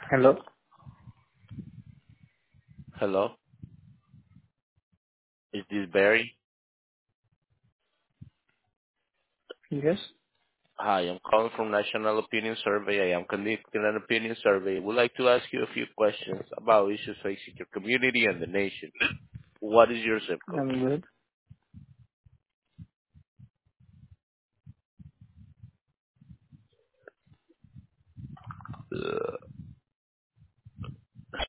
Hello. Hello, is this Barry? Yes, Hi, I'm calling from National Opinion Survey. I am conducting an opinion survey. Would like to ask you a few questions about issues facing your community and the nation. What is your zip code? I'm good.